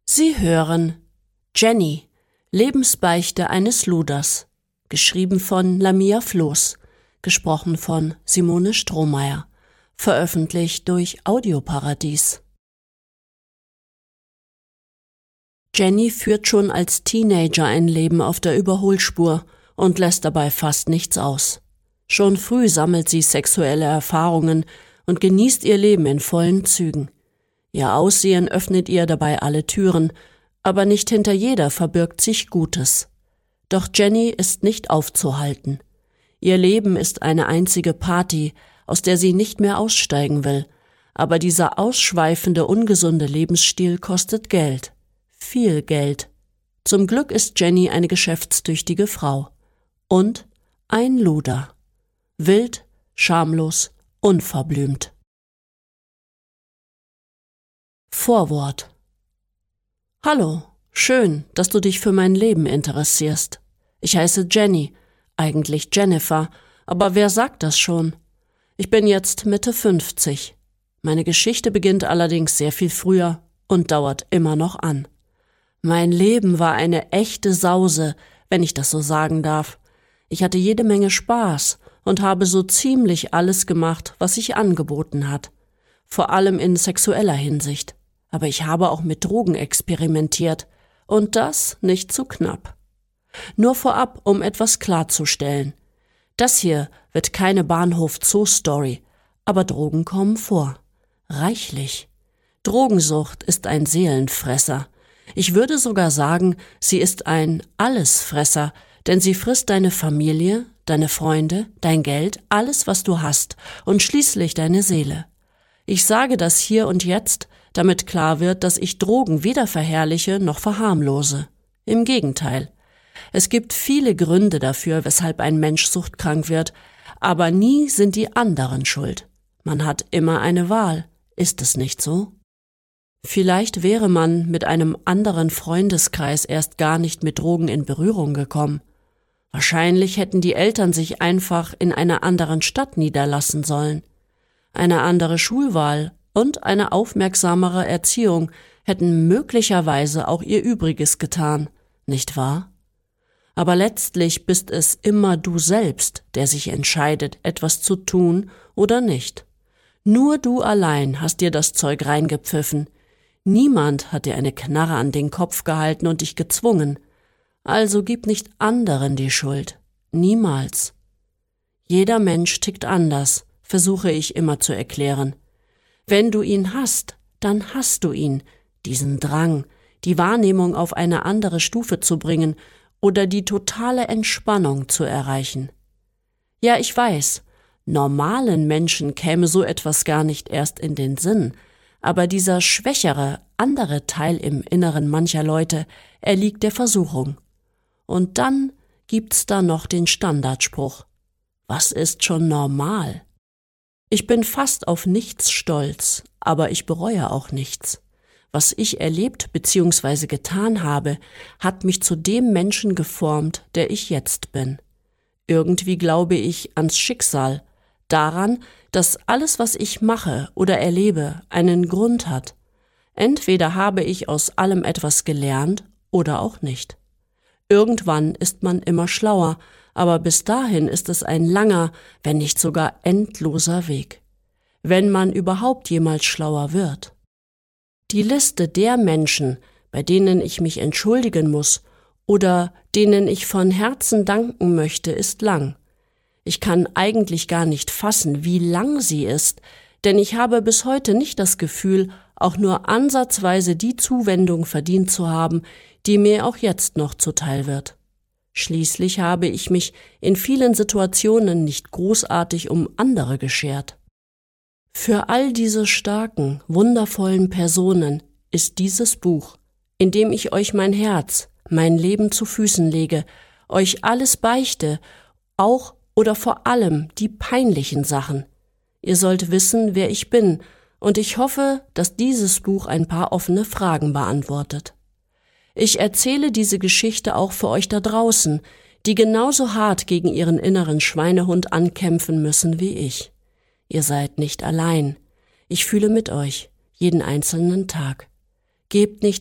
Sie hören Jenny, Lebensbeichte eines Luders, geschrieben von Lamia Floß, gesprochen von Simone Strohmeier, veröffentlicht durch Audioparadies. Jenny führt schon als Teenager ein Leben auf der Überholspur und lässt dabei fast nichts aus. Schon früh sammelt sie sexuelle Erfahrungen und genießt ihr Leben in vollen Zügen. Ihr Aussehen öffnet ihr dabei alle Türen, aber nicht hinter jeder verbirgt sich Gutes. Doch Jenny ist nicht aufzuhalten. Ihr Leben ist eine einzige Party, aus der sie nicht mehr aussteigen will, aber dieser ausschweifende, ungesunde Lebensstil kostet Geld. Viel Geld. Zum Glück ist Jenny eine geschäftstüchtige Frau. Und ein Luder. Wild, schamlos, unverblümt. Vorwort. Hallo, schön, dass du dich für mein Leben interessierst. Ich heiße Jenny, eigentlich Jennifer, aber wer sagt das schon? Ich bin jetzt Mitte 50. Meine Geschichte beginnt allerdings sehr viel früher und dauert immer noch an. Mein Leben war eine echte Sause, wenn ich das so sagen darf. Ich hatte jede Menge Spaß und habe so ziemlich alles gemacht, was sich angeboten hat. Vor allem in sexueller Hinsicht. Aber ich habe auch mit Drogen experimentiert. Und das nicht zu knapp. Nur vorab, um etwas klarzustellen. Das hier wird keine Bahnhof-Zoo-Story, aber Drogen kommen vor. Reichlich. Drogensucht ist ein Seelenfresser. Ich würde sogar sagen, sie ist ein Allesfresser, denn sie frisst deine Familie, deine Freunde, dein Geld, alles, was du hast und schließlich deine Seele. Ich sage das hier und jetzt, damit klar wird, dass ich Drogen weder verherrliche noch verharmlose. Im Gegenteil. Es gibt viele Gründe dafür, weshalb ein Mensch suchtkrank wird, aber nie sind die anderen schuld. Man hat immer eine Wahl. Ist es nicht so? Vielleicht wäre man mit einem anderen Freundeskreis erst gar nicht mit Drogen in Berührung gekommen. Wahrscheinlich hätten die Eltern sich einfach in einer anderen Stadt niederlassen sollen. Eine andere Schulwahl und eine aufmerksamere Erziehung hätten möglicherweise auch ihr Übriges getan, nicht wahr? Aber letztlich bist es immer du selbst, der sich entscheidet, etwas zu tun oder nicht. Nur du allein hast dir das Zeug reingepfiffen. Niemand hat dir eine Knarre an den Kopf gehalten und dich gezwungen. Also gib nicht anderen die Schuld. Niemals. Jeder Mensch tickt anders, versuche ich immer zu erklären. Wenn du ihn hast, dann hast du ihn, diesen Drang, die Wahrnehmung auf eine andere Stufe zu bringen oder die totale Entspannung zu erreichen. Ja, ich weiß, normalen Menschen käme so etwas gar nicht erst in den Sinn, aber dieser schwächere, andere Teil im Inneren mancher Leute erliegt der Versuchung. Und dann gibt's da noch den Standardspruch. Was ist schon normal? Ich bin fast auf nichts stolz, aber ich bereue auch nichts. Was ich erlebt bzw. getan habe, hat mich zu dem Menschen geformt, der ich jetzt bin. Irgendwie glaube ich ans Schicksal, daran, dass alles, was ich mache oder erlebe, einen Grund hat. Entweder habe ich aus allem etwas gelernt oder auch nicht. Irgendwann ist man immer schlauer, aber bis dahin ist es ein langer, wenn nicht sogar endloser Weg. Wenn man überhaupt jemals schlauer wird. Die Liste der Menschen, bei denen ich mich entschuldigen muss oder denen ich von Herzen danken möchte, ist lang. Ich kann eigentlich gar nicht fassen, wie lang sie ist, denn ich habe bis heute nicht das Gefühl, auch nur ansatzweise die Zuwendung verdient zu haben, die mir auch jetzt noch zuteil wird. Schließlich habe ich mich in vielen Situationen nicht großartig um andere geschert. Für all diese starken, wundervollen Personen ist dieses Buch, in dem ich euch mein Herz, mein Leben zu Füßen lege, euch alles beichte, auch oder vor allem die peinlichen Sachen. Ihr sollt wissen, wer ich bin, und ich hoffe, dass dieses Buch ein paar offene Fragen beantwortet. Ich erzähle diese Geschichte auch für euch da draußen, die genauso hart gegen ihren inneren Schweinehund ankämpfen müssen wie ich. Ihr seid nicht allein. Ich fühle mit euch, jeden einzelnen Tag. Gebt nicht